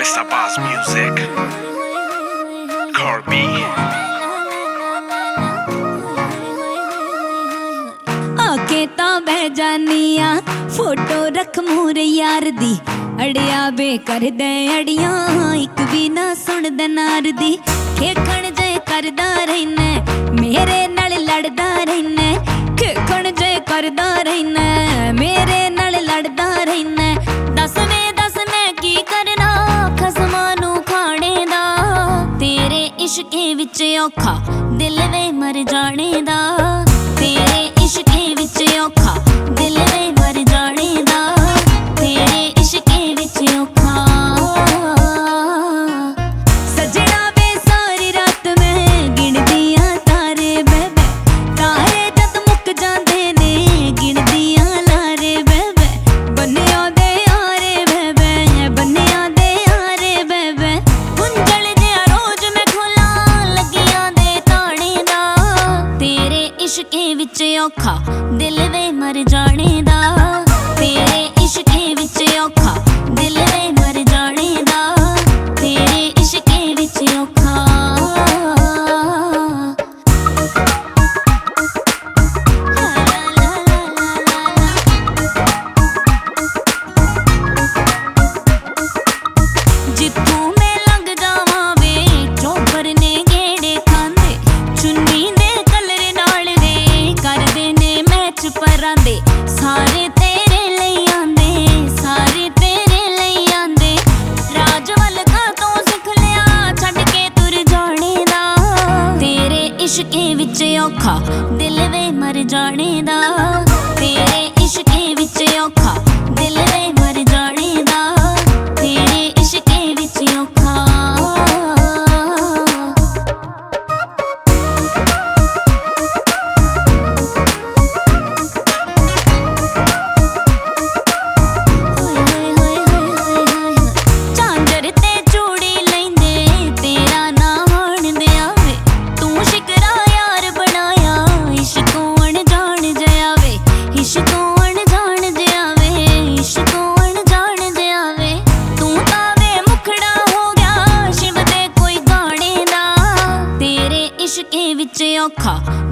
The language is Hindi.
Mr. Boss Music, Corby। आके ता बह जानिया फोटो रख मूर यार दी, अड़िया बे कर दे अड़ियां एक भी ना सुन दे नार दी। खेखण जे करदा रहना मेरे नाल लड़दा रहना, खेखण जे करदा रहना मेरे नाल लड़दा रहना। दस मैं की करना खसमां नू खाने दा, तेरे इश्के विच औखा दिल वे मर जाने दा। तेरे इश्के विच औखा दिल वे मर जाने दा, तेरे इश्के विच औखा। सजना वे सारी रात मैं गिनदियां तारे बेबे, तारे जद मुक जांदे ने गिनदियां लारे बेबे। बन्निया दे आरे बेबे, बन्निया दे आरे बेबे। गुंजल जिहा रोज मैं खोला लगियां दे ताने दा, तेरे इश्के विच औखा दिल वे मर जाने दा। तेरे इश्के विच औखा दिल वे मर जाने दा, तेरे इश्के विच औखा। जित्थों मैं लंघ जावां वे चौपर ने गेड़े खांदे, चुन्नी दे कलर नाल दे करदे ने मैच परांदे। सारे तेरे लई आंदे, सारे तेरे लई आंदे। राजवल का तो सिख लिया छड्ड के तुर जाने दा, तेरे इश्के विच औखा दिल वे मर जाने दा। तेरे इश्के विच औखा दिल वे मर जाने दा, तेरे इश्के विच औखा। झांजर ते चूड़ी लैंदे तेरा ना हाण दे आवे, तू शिकरा यार बनाया इश्कों अनजान जे आवे। इश्कों अनजान जे आवे, इश्कों अनजान जे आवे। तू तावे मुखड़ा हो गया शिव दे कोई गाने दा, तेरे इश्के विच औखा